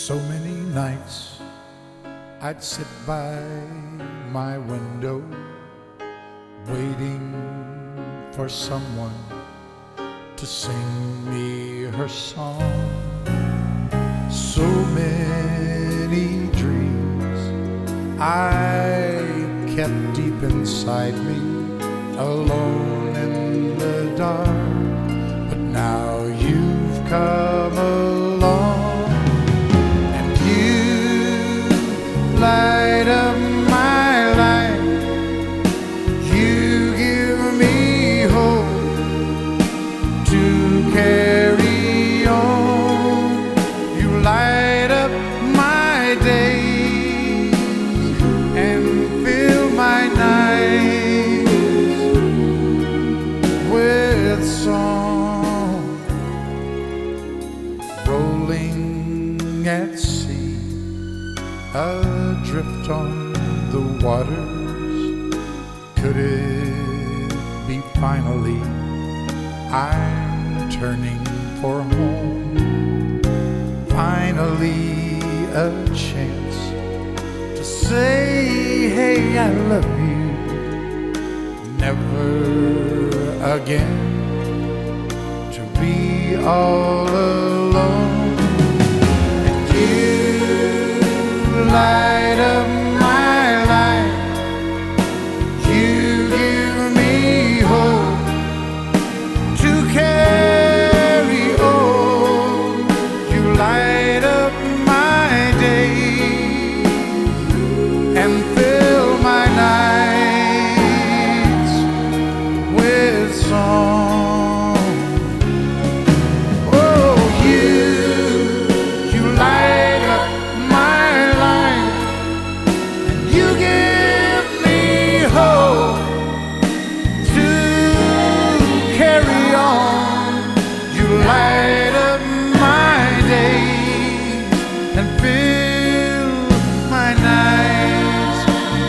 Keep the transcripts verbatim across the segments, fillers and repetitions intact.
So many nights I'd sit by my window, waiting for someone to sing me her song. So many dreams I kept deep inside me, alone in the dark. But now you've come along, and you light up my life. You give me hope to carry on. You light up my days and fill my nights with song. Rolling at sea, adrift on the waters, could it be finally I'm turning for home? Finally a chance to say, hey, I love you. Never again to be all alone. And you light up my life. You give me hope to carry on. You light up my days and fill my nights with song. Oh, you, you light up my life, and you give me hope to carry on. You light up my days and fill my nights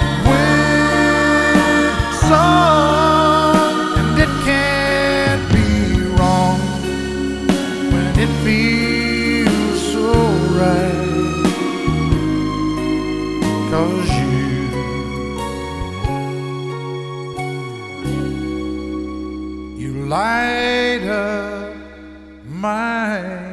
with song. And it can't be wrong when it feels so right, 'cause you You light up my